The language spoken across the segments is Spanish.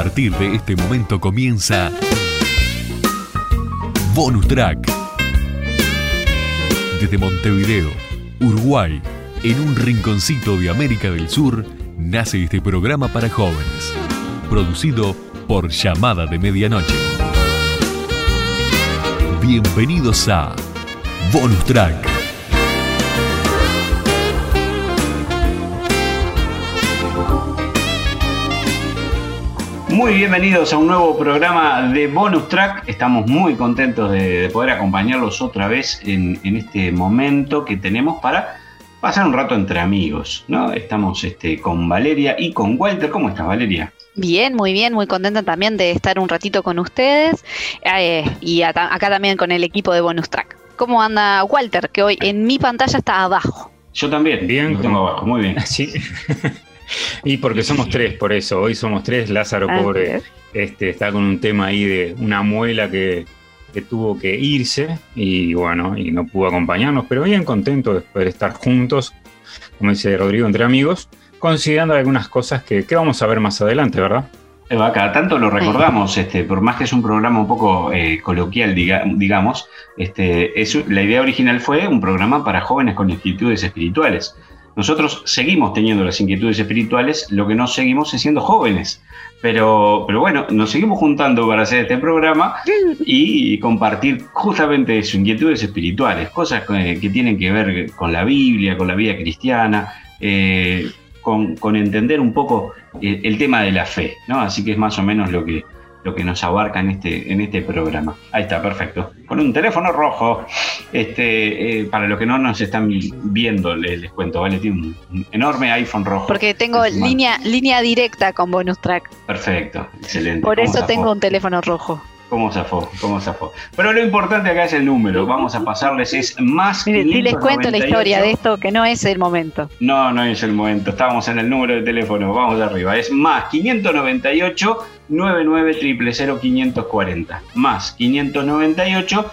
partir de este momento comienza Bonus Track. Desde Montevideo, Uruguay, en un rinconcito de América del Sur, nace este programa para jóvenes, producido por Llamada de Medianoche. Bienvenidos a Bonus Track. Muy bienvenidos a un nuevo programa de Bonus Track. Estamos muy contentos de poder acompañarlos otra vez en este momento que tenemos para pasar un rato entre amigos, ¿no? Estamos con Valeria y con Walter. ¿Cómo estás, Valeria? Bien, muy contenta también de estar un ratito con ustedes y acá también con el equipo de Bonus Track. ¿Cómo anda Walter? Que hoy en mi pantalla está abajo. Yo también. Bien, lo tengo abajo, muy bien. Sí. Y porque somos tres, por eso. Hoy somos tres. Lázaro, pobre, está con un tema ahí de una muela que tuvo que irse y bueno, y no pudo acompañarnos, pero bien contento de poder estar juntos, como dice Rodrigo, entre amigos, considerando algunas cosas que vamos a ver más adelante, ¿verdad? Cada tanto lo recordamos, por más que es un programa un poco coloquial, digamos, la idea original fue un programa para jóvenes con inquietudes espirituales. Nosotros seguimos teniendo las inquietudes espirituales, lo que no seguimos es siendo jóvenes. Pero bueno, nos seguimos juntando para hacer este programa y compartir justamente eso, inquietudes espirituales, cosas que tienen que ver con la Biblia, con la vida cristiana, con entender un poco el tema de la fe, ¿no? Así que es más o menos lo que nos abarca en este programa. Ahí está, perfecto. Con un teléfono rojo, para los que no nos están viendo, les cuento, ¿vale? Tiene un enorme iPhone rojo. Porque tengo línea directa con Bonus Track. Perfecto, excelente. Por eso tengo un teléfono rojo. ¿Cómo zafó? Pero lo importante acá es el número. Vamos a pasarles, es más 598. Si les cuento la historia de esto, que no es el momento. No es el momento. Estábamos en el número de teléfono. Vamos arriba. Es más 598 99 000 540. Más 598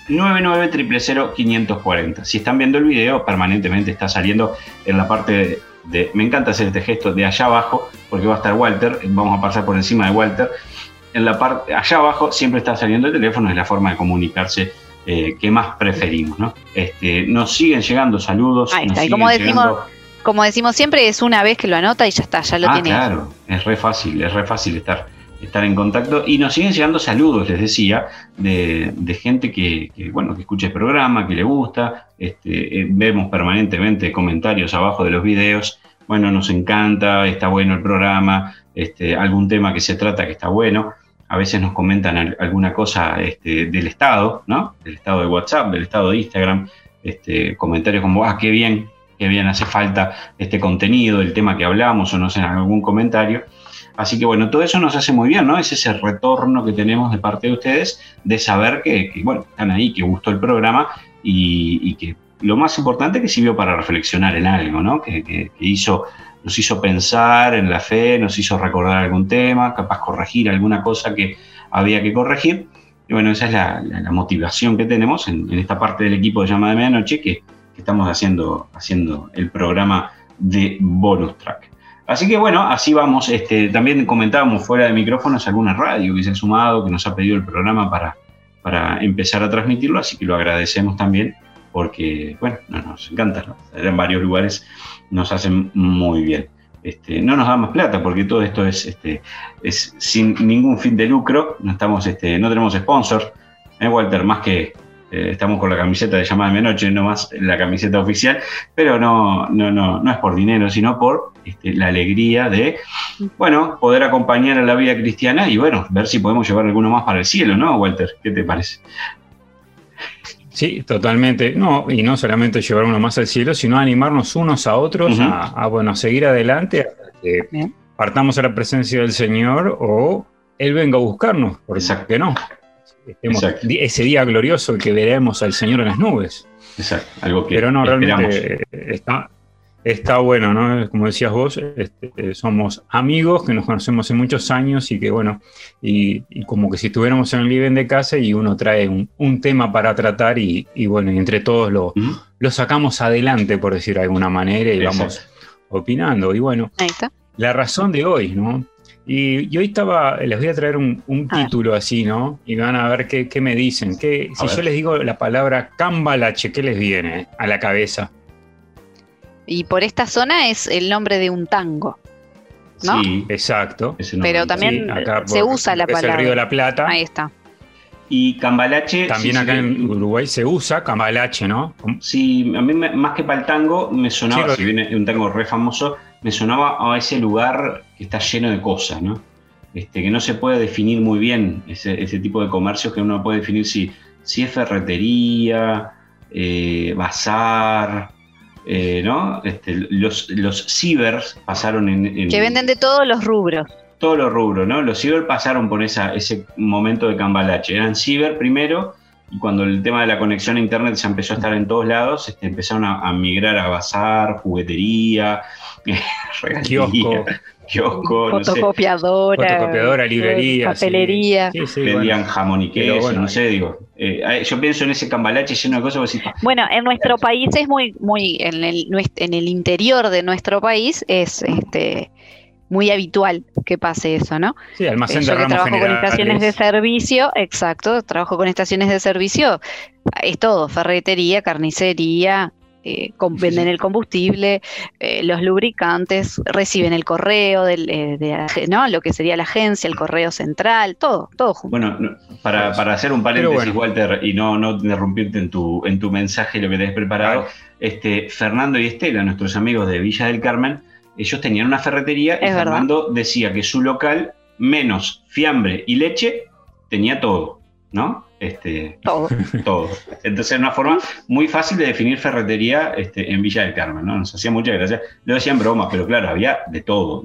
99 000 540. Si están viendo el video, permanentemente está saliendo en la parte de... Me encanta hacer este gesto de allá abajo, porque va a estar Walter. Vamos a pasar por encima de Walter. En la parte allá abajo siempre está saliendo el teléfono, es la forma de comunicarse que más preferimos, ¿no? Nos siguen llegando saludos. Ahí está, y como decimos siempre, es una vez que lo anota y ya está, ya lo tiene. Claro, es re fácil estar en contacto. Y nos siguen llegando saludos, les decía, de gente que escucha el programa, que le gusta. Vemos permanentemente comentarios abajo de los videos. Bueno, nos encanta, está bueno el programa, algún tema que se trata que está bueno. A veces nos comentan alguna cosa del estado, ¿no? Del estado de WhatsApp, del estado de Instagram. Comentarios como, qué bien hace falta este contenido, el tema que hablamos, o no sé, algún comentario. Así que bueno, todo eso nos hace muy bien, ¿no? Es ese retorno que tenemos de parte de ustedes, de saber que están ahí, que gustó el programa y que lo más importante es que sirvió para reflexionar en algo, ¿no? Que nos hizo pensar en la fe, nos hizo recordar algún tema, capaz corregir alguna cosa que había que corregir. Y bueno, esa es la motivación que tenemos en esta parte del equipo de Llamada de Medianoche que estamos haciendo el programa de Bonus Track. Así que bueno, así vamos. También comentábamos fuera de micrófonos alguna radio que se ha sumado, que nos ha pedido el programa para empezar a transmitirlo, así que lo agradecemos también. Porque, nos encanta, ¿no? En varios lugares nos hacen muy bien. No nos da más plata porque todo esto es sin ningún fin de lucro. No tenemos sponsor, Walter, más que estamos con la camiseta de Llamada de Medianoche, no más la camiseta oficial, pero no es por dinero, sino por la alegría de, poder acompañar a la vida cristiana y, ver si podemos llevar alguno más para el cielo, ¿no, Walter? ¿Qué te parece? Sí, totalmente. Y no solamente llevar uno más al cielo, sino animarnos unos a otros a seguir adelante hasta que partamos a la presencia del Señor o Él venga a buscarnos. ¿Por qué no? Ese día glorioso que veremos al Señor en las nubes. Exacto. Algo que Pero no, esperamos. Realmente está bueno, ¿no? Como decías vos, somos amigos que nos conocemos hace muchos años y que, y como que si estuviéramos en el living de casa y uno trae un tema para tratar y entre todos lo sacamos adelante, por decir de alguna manera, y vamos opinando. Y ahí está. La razón de hoy, ¿no? Y hoy les voy a traer un título así, ¿no? Y van a ver qué me dicen. Si yo les digo la palabra cambalache, ¿qué les viene a la cabeza? Y por esta zona es el nombre de un tango, ¿no? Sí, exacto. Pero también se usa la palabra. Es el Río de la Plata. Ahí está. Y cambalache... También acá en Uruguay se usa cambalache, ¿no? Sí, a mí más que para el tango me sonaba, si bien es un tango re famoso, me sonaba a ese lugar que está lleno de cosas, ¿no? Que no se puede definir muy bien ese tipo de comercios, que uno puede definir si es ferretería, bazar, ¿no? Los cibers pasaron en... Que venden de todos los rubros. Todos los rubros, ¿no? Los ciber pasaron por ese momento de cambalache. Eran ciber primero, y cuando el tema de la conexión a internet ya empezó a estar en todos lados, empezaron a migrar a bazar, juguetería, kiosco, fotocopiadora, librería, papelería. Sí, vendían jamón y queso, bueno, no sé, digo. Yo pienso en ese cambalache lleno de cosas. Bueno, en nuestro país es muy en el interior de nuestro país es muy habitual que pase eso, ¿no? Sí, almacén de ramos trabajo con estaciones de servicio, exacto, trabajo con estaciones de servicio, es todo, ferretería, carnicería, venden el combustible, los lubricantes, reciben el correo ¿no? Lo que sería la agencia, el correo central, todo junto. Bueno, para hacer un paréntesis, Walter, y no interrumpirte en tu mensaje, lo que tenés preparado, Fernando y Estela, nuestros amigos de Villa del Carmen, ellos tenían una ferretería y Fernando decía que su local, menos fiambre y leche, tenía todo, ¿no? Todo. Entonces era una forma muy fácil de definir ferretería en Villa del Carmen, ¿no? Nos hacía mucha gracia. Lo decían broma, pero claro, había de todo.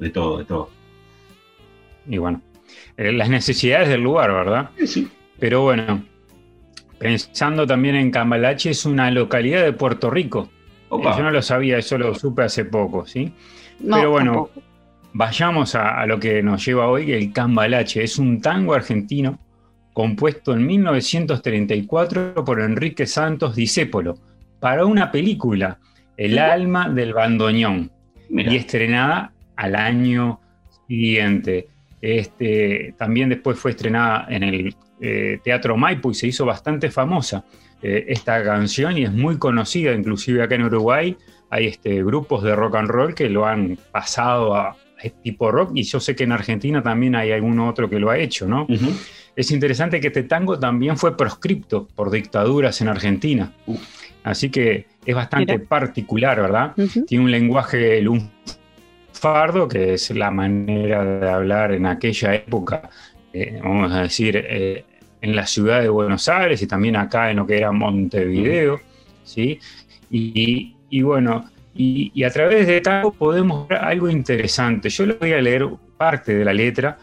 Y bueno, las necesidades del lugar, ¿verdad? Sí. Pero bueno, pensando también en Cambalache, es una localidad de Puerto Rico. Yo no lo sabía, eso lo supe hace poco, ¿sí? No, pero bueno, tampoco. Vayamos a lo que nos lleva hoy, el cambalache. Es un tango argentino compuesto en 1934 por Enrique Santos Discépolo para una película, El alma del bandoneón, y estrenada al año siguiente. También después fue estrenada en el Teatro Maipo y se hizo bastante famosa esta canción y es muy conocida, inclusive acá en Uruguay hay grupos de rock and roll que lo han pasado a tipo rock, y yo sé que en Argentina también hay algún otro que lo ha hecho, ¿no? Uh-huh. Es interesante que este tango también fue proscripto por dictaduras en Argentina, así que es bastante particular, ¿verdad? Uh-huh. Tiene un lenguaje lunfardo, que es la manera de hablar en aquella época, vamos a decir, en la ciudad de Buenos Aires y también acá en lo que era Montevideo, ¿sí? Y bueno, y a través de tango podemos ver algo interesante. Yo le voy a leer parte de la letra,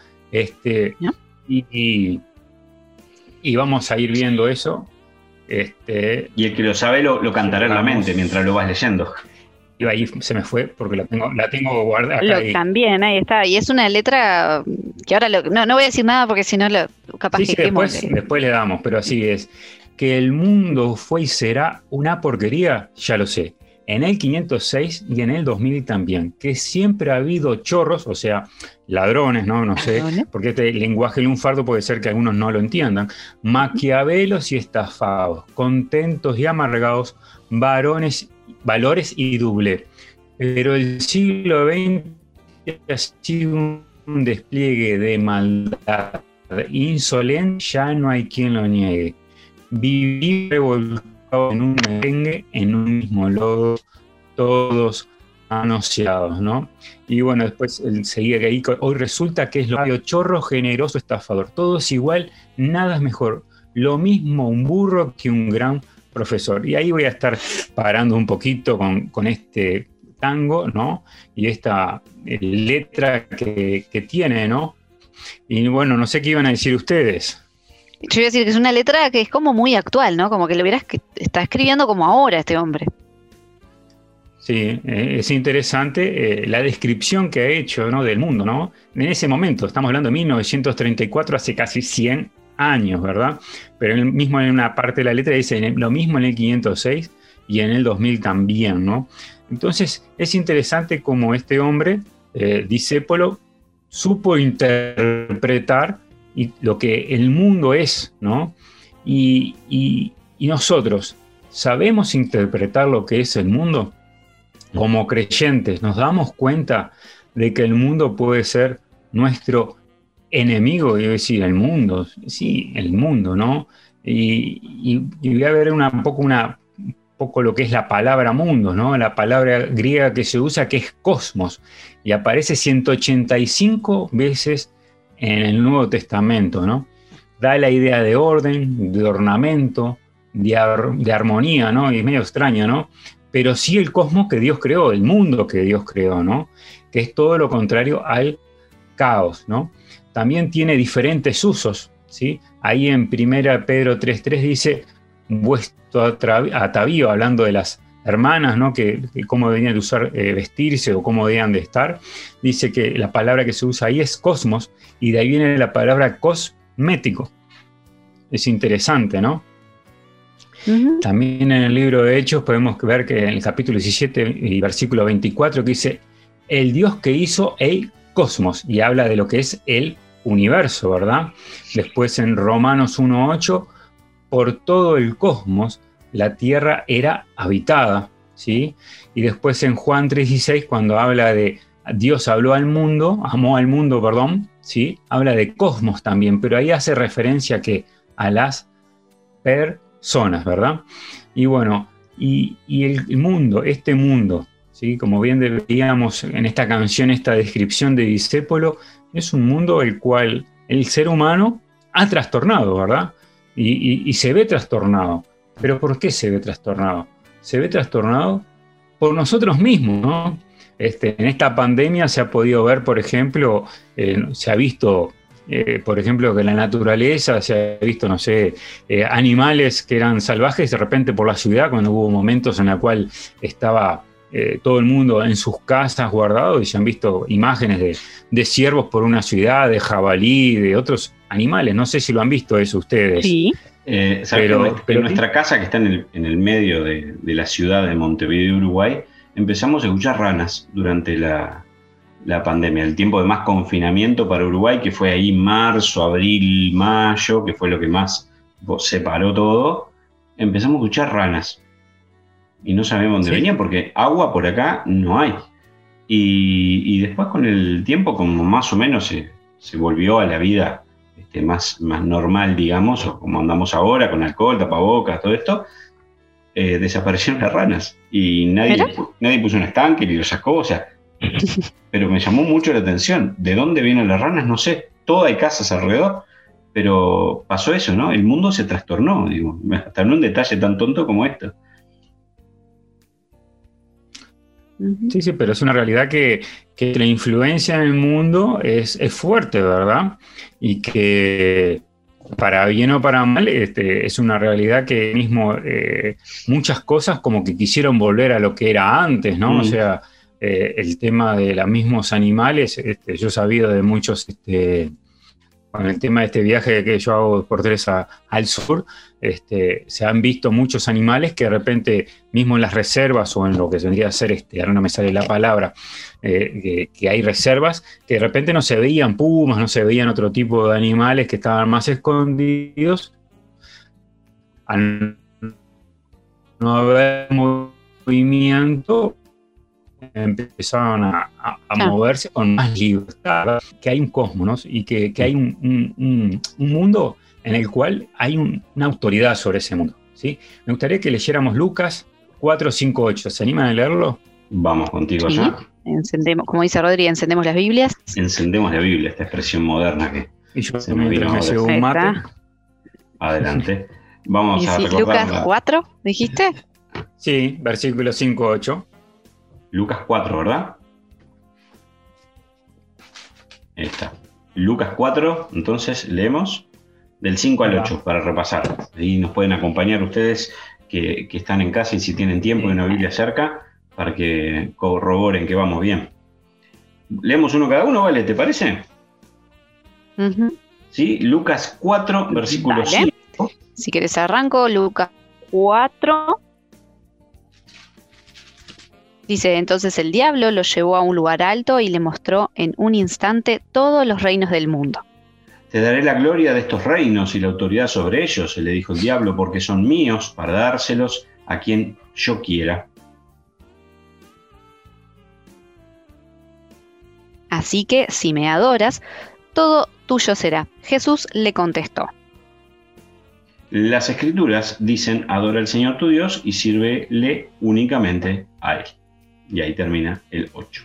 y vamos a ir viendo eso. Y el que lo sabe lo cantará en la mente mientras lo vas leyendo. Y ahí se me fue porque la tengo guardada acá. También, ahí está. Y es una letra que ahora no voy a decir nada porque si no capaz sí, que después le damos, pero así es. Que el mundo fue y será una porquería, ya lo sé. En el 506 y en el 2000 también. Que siempre ha habido chorros, o sea, ladrones, ¿no? sé, porque este lenguaje lunfardo puede ser que algunos no lo entiendan. Maquiavelos y estafados, contentos y amargados, valores y doble. Pero el siglo XX ha sido un despliegue de maldad insolente, ya no hay quien lo niegue. Vivir revolcado en un merengue, en un mismo lodo, todos manoseados, ¿no? Y bueno, después él seguía que ahí, hoy resulta que es lo chorro, generoso, estafador. Todo es igual, nada es mejor. Lo mismo un burro que un gran profesor. Y ahí voy a estar parando un poquito con este tango, ¿no? Y esta letra que tiene, ¿no? Y bueno, no sé qué iban a decir ustedes. Yo iba a decir que es una letra que es como muy actual, ¿no? Como que lo vieras que está escribiendo como ahora este hombre. Sí, es interesante la descripción que ha hecho, ¿no? Del mundo, ¿no? En ese momento, estamos hablando de 1934, hace casi 100 años, ¿verdad? pero él mismo en una parte de la letra dice lo mismo en el 506 y en el 2000 también, ¿no? Entonces es interesante como este hombre, Discépolo, supo interpretar lo que el mundo es, ¿no? Y nosotros, ¿sabemos interpretar lo que es el mundo? Como creyentes, ¿nos damos cuenta de que el mundo puede ser nuestro enemigo? Y decir, el mundo, sí, el mundo, ¿no? Y voy a ver un poco lo que es la palabra mundo, ¿no? La palabra griega que se usa, que es cosmos, y aparece 185 veces en el Nuevo Testamento, ¿no? Da la idea de orden, de ornamento, de armonía, ¿no? Y es medio extraño, ¿no? Pero sí el cosmos que Dios creó, el mundo que Dios creó, ¿no? Que es todo lo contrario al caos, ¿no? También tiene diferentes usos, ¿sí? Ahí en 1 Pedro 3:3 dice, vuestro atavío, hablando de las hermanas, ¿no? Que cómo debían de usar, vestirse o cómo debían de estar. Dice que la palabra que se usa ahí es cosmos, y de ahí viene la palabra cosmético. Es interesante, ¿no? Uh-huh. También en el libro de Hechos podemos ver que en el capítulo 17 y versículo 24 que dice, el Dios que hizo el cosmos, y habla de lo que es el universo, ¿verdad? Después en Romanos 1:8, por todo el cosmos la tierra era habitada, ¿sí? Y después en Juan 3:16, cuando habla de Dios amó al mundo, perdón, ¿sí? Habla de cosmos también, pero ahí hace referencia a las personas, ¿verdad? Y bueno, y el mundo, este mundo, ¿sí? Como bien veíamos en esta canción, esta descripción de Discépolo, es un mundo el cual el ser humano ha trastornado, ¿verdad? Y se ve trastornado. ¿Pero por qué se ve trastornado? Se ve trastornado por nosotros mismos, ¿no? En esta pandemia se ha podido ver, por ejemplo, se ha visto, por ejemplo, que en la naturaleza se ha visto, no sé, animales que eran salvajes de repente por la ciudad, cuando hubo momentos en los cuales estaba todo el mundo en sus casas guardados, y se han visto imágenes de ciervos por una ciudad, de jabalí, de otros animales. No sé si lo han visto eso ustedes. Sí. Pero en nuestra casa, que está en el medio de la ciudad de Montevideo, Uruguay, empezamos a escuchar ranas durante la pandemia, el tiempo de más confinamiento para Uruguay, que fue ahí marzo, abril, mayo, que fue lo que más separó todo. Empezamos a escuchar ranas y no sabemos dónde venía, porque agua por acá no hay. Y después con el tiempo, como más o menos se volvió a la vida más normal, digamos, o como andamos ahora, con alcohol, tapabocas, todo esto, desaparecieron las ranas y nadie puso un estanque ni lo sacó, o sea, pero me llamó mucho la atención. ¿De dónde vienen las ranas? No sé, todo hay casas alrededor, pero pasó eso, ¿no? El mundo se trastornó, digo, hasta en un detalle tan tonto como esto. Sí, pero es una realidad que la influencia en el mundo es fuerte, ¿verdad? Y que para bien o para mal es una realidad que mismo muchas cosas como que quisieron volver a lo que era antes, ¿no? O sea, el tema de los mismos animales, yo he sabido de muchos, con el tema de este viaje que yo hago por 3 al sur, se han visto muchos animales que de repente, mismo en las reservas o en lo que vendría a ser, ahora no me sale la palabra, que hay reservas, que de repente no se veían pumas, no se veían otro tipo de animales que estaban más escondidos. Al no haber movimiento, empezaron a moverse con más libertad, que hay un cosmos, ¿no? Y que hay un mundo en el cual hay una autoridad sobre ese mundo, ¿sí? Me gustaría que leyéramos Lucas 4:5-8. ¿Se animan a leerlo? Vamos contigo allá. Encendemos, como dice Rodri, encendemos las Biblias. Encendemos la Biblia, esta expresión moderna que y yo se me vino ahora. Un mate. Adelante. Vamos a recordar. Lucas 4, ¿dijiste? Sí, versículo 5-8. Lucas 4, ¿verdad? Ahí está. Lucas 4, entonces leemos del 5 al 8 para repasar. Ahí nos pueden acompañar ustedes que están en casa y si tienen tiempo y una Biblia cerca para que corroboren que vamos bien. Leemos uno cada uno, ¿vale? ¿Te parece? Uh-huh. Sí, Lucas 4, versículo 5. Si querés arranco, Lucas 4. Dice, entonces el diablo lo llevó a un lugar alto y le mostró en un instante todos los reinos del mundo. Te daré la gloria de estos reinos y la autoridad sobre ellos, se le dijo el diablo, porque son míos para dárselos a quien yo quiera. Así que si me adoras, todo tuyo será. Jesús le contestó. Las escrituras dicen, adora al Señor tu Dios y sírvele únicamente a Él. Y ahí termina el 8.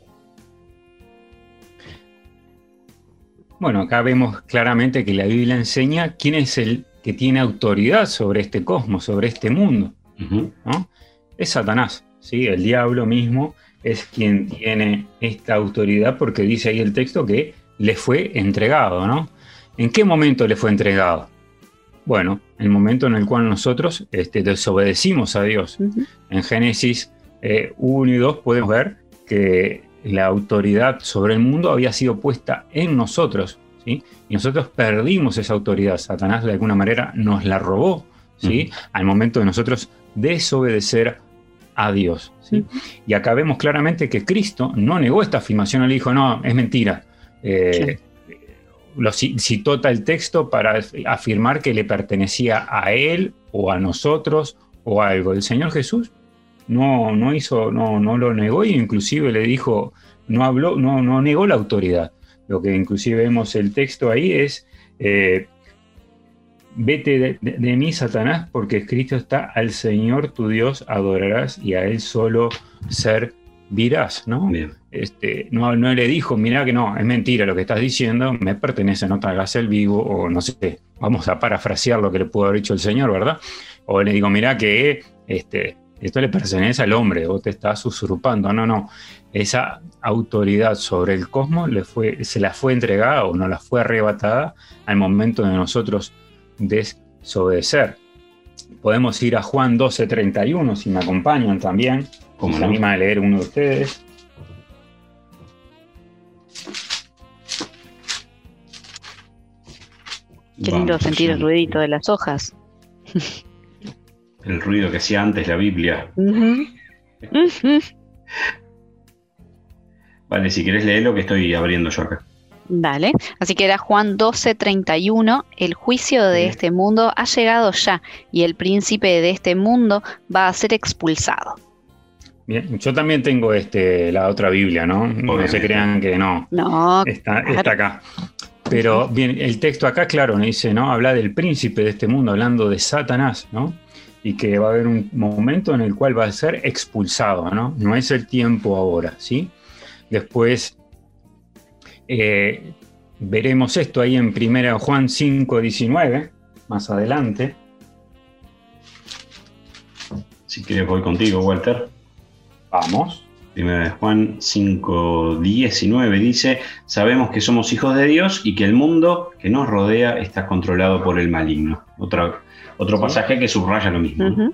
Bueno, acá vemos claramente que la Biblia enseña quién es el que tiene autoridad sobre este cosmos, sobre este mundo, ¿no? Es Satanás, ¿sí? El diablo mismo es quien tiene esta autoridad, porque dice ahí el texto que le fue entregado, ¿no? ¿En qué momento le fue entregado? Bueno, el momento en el cual nosotros desobedecimos a Dios. En Génesis 1 y 2 podemos ver que la autoridad sobre el mundo había sido puesta en nosotros, ¿sí? Y nosotros perdimos esa autoridad. Satanás de alguna manera nos la robó, ¿sí? Al momento de nosotros desobedecer a Dios, ¿sí? Y acá vemos claramente que Cristo no negó esta afirmación, él dijo, no, es mentira. Lo citó el texto para afirmar que le pertenecía a él o a nosotros o algo. El Señor Jesús no lo negó, e inclusive le dijo, no negó la autoridad. Lo que inclusive vemos el texto ahí es, vete de mí, Satanás, porque escrito está, al Señor tu Dios adorarás y a Él solo servirás, ¿no? No le dijo, mirá que no, es mentira lo que estás diciendo, me pertenece, no te hagas el vivo, o no sé, vamos a parafrasear lo que le pudo haber dicho el Señor, ¿verdad? O le digo, mirá que esto le pertenece al hombre, vos te estás usurpando. No. Esa autoridad sobre el cosmos se la fue entregada o nos la fue arrebatada al momento de nosotros desobedecer. Podemos ir a Juan 12:31, si me acompañan también. Como se anima a leer uno de ustedes. Qué lindo sentir el ruidito de las hojas. El ruido que hacía antes la Biblia. Vale, si querés leer lo que estoy abriendo yo acá. Dale, así que era Juan 12:31, el juicio de este mundo ha llegado ya y el príncipe de este mundo va a ser expulsado. Bien, yo también tengo la otra Biblia, ¿no? No se crean que no. No, está acá. Pero bien, el texto acá, claro, dice, ¿no? Habla del príncipe de este mundo, hablando de Satanás, ¿no? Y que va a haber un momento en el cual va a ser expulsado, ¿no? No es el tiempo ahora, ¿sí? Después veremos esto ahí en 1 Juan 5:19, más adelante. Si quieres voy contigo, Walter. Vamos. 1 Juan 5:19 dice, sabemos que somos hijos de Dios y que el mundo que nos rodea está controlado por el maligno. Otro pasaje que subraya lo mismo, ¿no?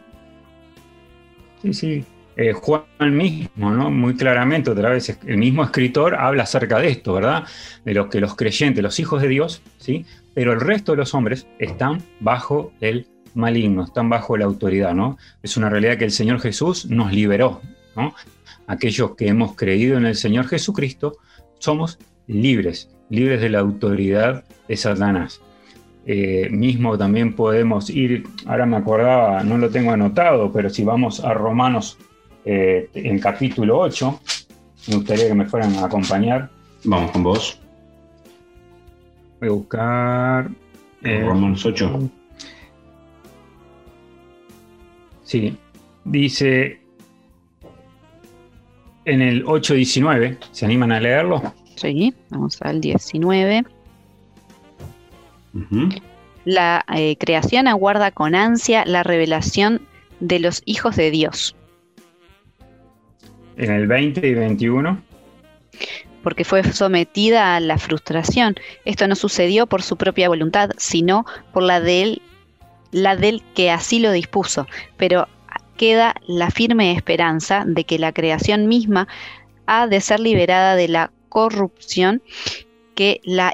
Sí. Juan mismo, ¿no? Muy claramente, otra vez, el mismo escritor habla acerca de esto, ¿verdad? De lo que los creyentes, los hijos de Dios, ¿sí? Pero el resto de los hombres están bajo el maligno, están bajo la autoridad, ¿no? Es una realidad que el Señor Jesús nos liberó, ¿no? Aquellos que hemos creído en el Señor Jesucristo somos libres de la autoridad de Satanás. Mismo también podemos ir, ahora me acordaba, no lo tengo anotado, pero si vamos a Romanos en capítulo 8, me gustaría que me fueran a acompañar. Vamos con vos. Voy a buscar Romanos 8. Sí, dice en el 8:19, ¿se animan a leerlo? Sí, vamos al 19. La creación aguarda con ansia la revelación de los hijos de Dios. En el 20 y 21. Porque fue sometida a la frustración. Esto no sucedió por su propia voluntad, sino por la del que así lo dispuso. Pero queda la firme esperanza de que la creación misma ha de ser liberada de la corrupción que la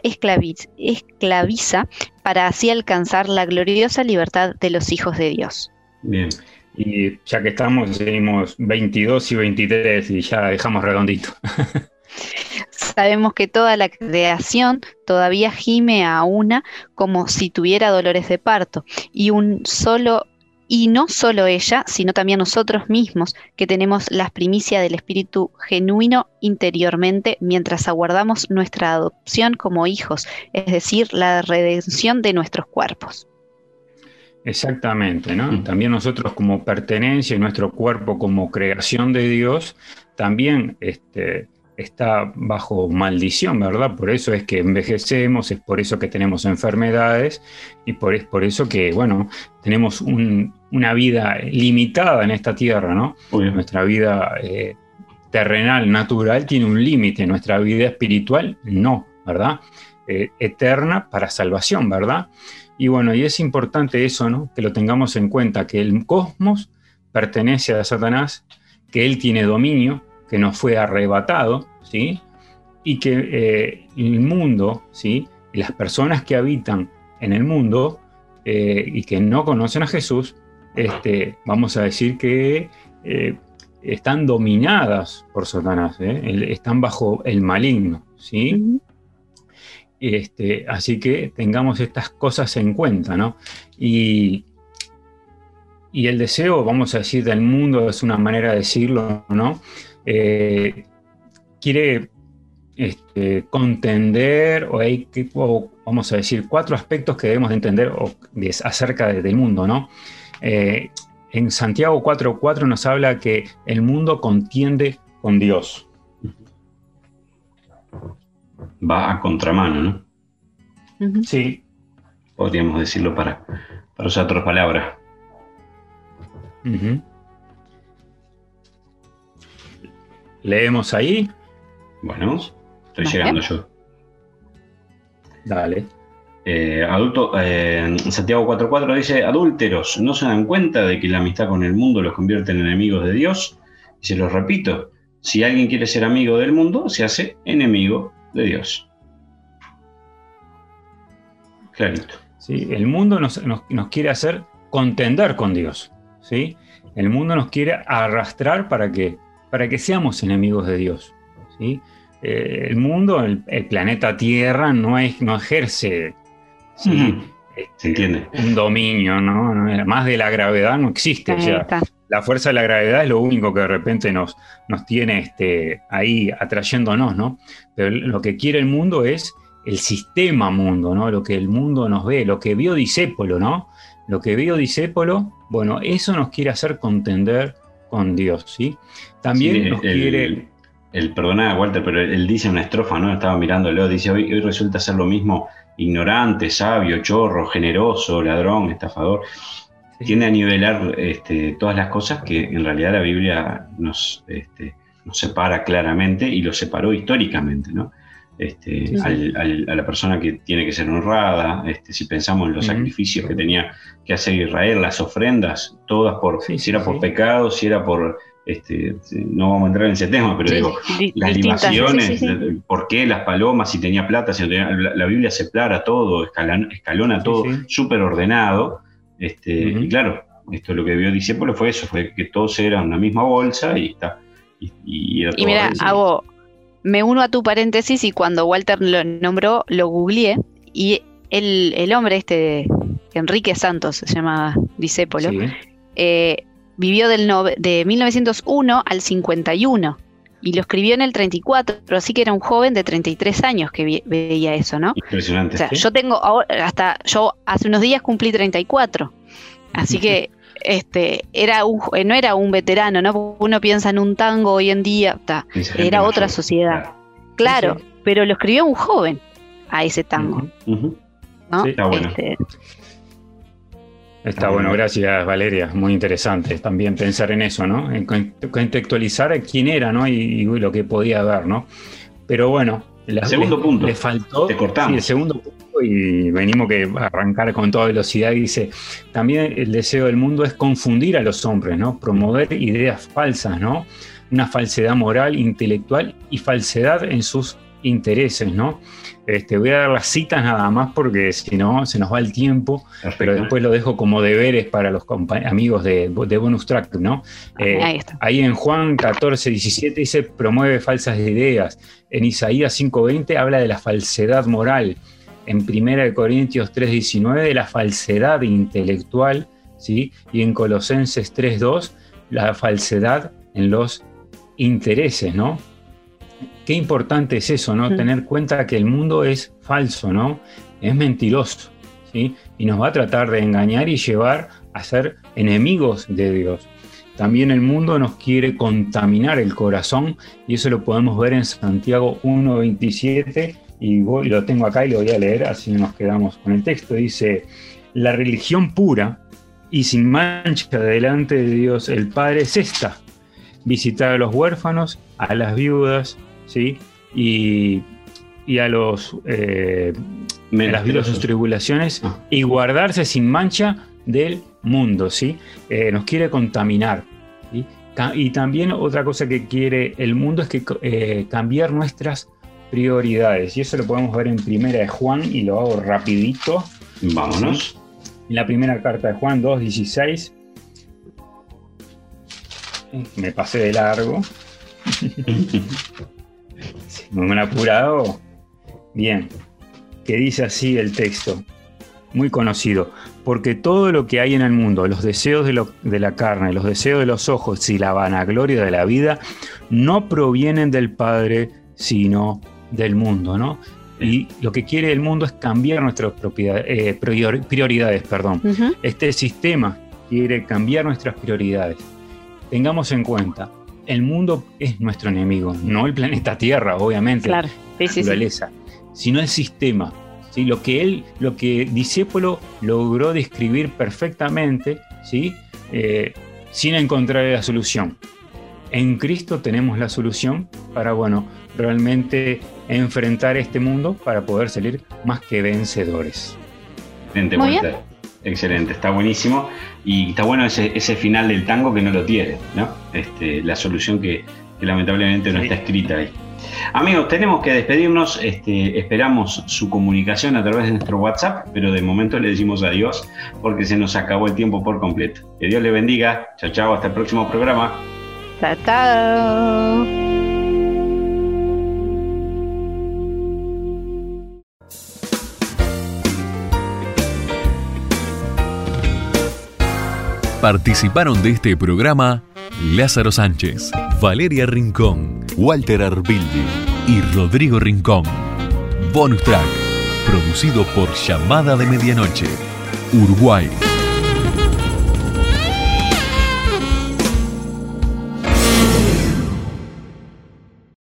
esclaviza para así alcanzar la gloriosa libertad de los hijos de Dios. Bien. Y ya que estamos, seguimos 22 y 23 y ya dejamos redondito. Sabemos que toda la creación todavía gime a una como si tuviera dolores de parto, y no solo ella, sino también nosotros mismos, que tenemos las primicias del Espíritu genuino interiormente mientras aguardamos nuestra adopción como hijos, es decir, la redención de nuestros cuerpos. Exactamente, ¿no? También nosotros como pertenencia y nuestro cuerpo como creación de Dios también está bajo maldición, ¿verdad? Por eso es que envejecemos, es por eso que tenemos enfermedades y es por eso que, bueno, tenemos una vida limitada en esta tierra, ¿no? Nuestra vida terrenal, natural, tiene un límite, nuestra vida espiritual no, ¿verdad? Eterna para salvación, ¿verdad? Y bueno, y es importante eso, ¿no? Que lo tengamos en cuenta, que el cosmos pertenece a Satanás, que él tiene dominio, que nos fue arrebatado, ¿sí? Y que el mundo, ¿sí? Y las personas que habitan en el mundo y que no conocen a Jesús, vamos a decir que están dominadas por Satanás, están bajo el maligno, ¿sí? Uh-huh. Así que tengamos estas cosas en cuenta, ¿no? Y el deseo, vamos a decir, del mundo, es una manera de decirlo, ¿no? Quiere contender, o vamos a decir, 4 aspectos que debemos de entender acerca del mundo, ¿no? En Santiago 4:4 nos habla que el mundo contiende con Dios. Va a contramano, ¿no? Uh-huh. Sí. Podríamos decirlo para usar otras palabras. Uh-huh. ¿Leemos ahí? Bueno, estoy llegando yo. Dale. Santiago 4:4 dice: adúlteros, ¿no se dan cuenta de que la amistad con el mundo los convierte en enemigos de Dios? Y se los repito, si alguien quiere ser amigo del mundo, se hace enemigo de Dios. Clarito. Sí, el mundo nos quiere hacer contender con Dios, ¿sí? El mundo nos quiere arrastrar para que seamos enemigos de Dios, ¿sí? El mundo, el planeta Tierra no ejerce, ¿sí? ¿Se entiende? Un dominio, ¿no? Más de la gravedad no existe. O sea, la fuerza de la gravedad es lo único que de repente nos tiene ahí atrayéndonos, ¿no? Pero lo que quiere el mundo es el sistema mundo, ¿no? Lo que el mundo nos ve, lo que vio Discépolo, ¿no? Lo que vio Discépolo, bueno, eso nos quiere hacer contender con Dios, ¿sí? También nos quiere... Perdona, Walter, pero él dice una estrofa, ¿no? Estaba mirándolo, dice: hoy resulta ser lo mismo ignorante, sabio, chorro, generoso, ladrón, estafador. Sí. Tiende a nivelar todas las cosas que en realidad la Biblia nos separa claramente y lo separó históricamente, ¿no? Sí. A la persona que tiene que ser honrada, si pensamos en los sacrificios que tenía que hacer Israel, las ofrendas, todas si era por pecado, si era por... no vamos a entrar en ese tema, pero digo, las libaciones, por qué las palomas, si tenía plata, si no tenía, la Biblia separa todo, escalona todo, súper ordenado, y claro, lo que vio Discépolo fue eso, fue que todos eran una misma bolsa y está. Y era todo. Y mira, me uno a tu paréntesis, y cuando Walter lo nombró, lo googleé, y el hombre Enrique Santos se llama Discépolo, vivió de 1901 al 51 y lo escribió en el 34, así que era un joven de 33 años que veía eso, ¿no? Impresionante. O sea, yo tengo ahora, yo hace unos días cumplí 34, así que no era un veterano, ¿no? Uno piensa en un tango hoy en día, era otra sociedad. Claro, pero lo escribió un joven a ese tango. ¿No? Sí, está bueno. Está bueno, gracias Valeria, muy interesante también pensar en eso, ¿no? En contextualizar quién era, ¿no? Y lo que podía haber, ¿no? Pero bueno, segundo punto. Le faltó. Te cortamos. Sí, el segundo punto, y venimos a arrancar con toda velocidad. Dice, también el deseo del mundo es confundir a los hombres, ¿no? Promover ideas falsas, ¿no? Una falsedad moral, intelectual y falsedad en sus intereses, ¿no? Voy a dar las citas nada más porque si no se nos va el tiempo. Perfecto. Pero después lo dejo como deberes para los amigos de Bonus Track, ¿no? Ahí está. Ahí en Juan 14:17 dice promueve falsas ideas. En Isaías 5:20 habla de la falsedad moral. En 1 Corintios 3:19 de la falsedad intelectual, ¿sí? Y en Colosenses 3:2 la falsedad en los intereses, ¿no? Qué importante es eso, ¿no? Tener cuenta que el mundo es falso, ¿no? Es mentiroso, ¿sí? Y nos va a tratar de engañar y llevar a ser enemigos de Dios. También el mundo nos quiere contaminar el corazón y eso lo podemos ver en Santiago 1:27 y lo tengo acá y lo voy a leer, así nos quedamos con el texto. Dice, la religión pura y sin mancha delante de Dios el Padre es esta: visitar a los huérfanos, a las viudas, ¿sí? Y a los las viudas sus tribulaciones y guardarse sin mancha del mundo, ¿sí? Nos quiere contaminar, ¿sí? Y también otra cosa que quiere el mundo es que cambiar nuestras prioridades, y eso lo podemos ver en Primera de Juan, y lo hago rapidito. Vámonos. En la primera carta de Juan 2:16. Me pasé de largo. Me han apurado. Bien. Que dice así el texto, muy conocido: porque todo lo que hay en el mundo, los deseos de la carne, los deseos de los ojos y la vanagloria de la vida, no provienen del Padre, sino del mundo, ¿no? Y lo que quiere el mundo es cambiar nuestras prioridades. Uh-huh. Este sistema quiere cambiar nuestras prioridades. Tengamos en cuenta, el mundo es nuestro enemigo, no el planeta Tierra, obviamente, claro. Sí, la naturaleza, sino el sistema. ¿Sí? Lo que Discépolo logró describir perfectamente, ¿sí? Sin encontrar la solución. En Cristo tenemos la solución para, realmente enfrentar este mundo para poder salir más que vencedores. Excelente, está buenísimo. Y está bueno ese final del tango que no lo tiene, ¿no? La solución que lamentablemente no está escrita ahí. Amigos, tenemos que despedirnos. Esperamos su comunicación a través de nuestro WhatsApp, pero de momento le decimos adiós porque se nos acabó el tiempo por completo. Que Dios le bendiga. Chao, chao, hasta el próximo programa. Chao, chao. Participaron de este programa Lázaro Sánchez, Valeria Rincón, Walter Arbildi y Rodrigo Rincón. Bonus Track, producido por Llamada de Medianoche, Uruguay.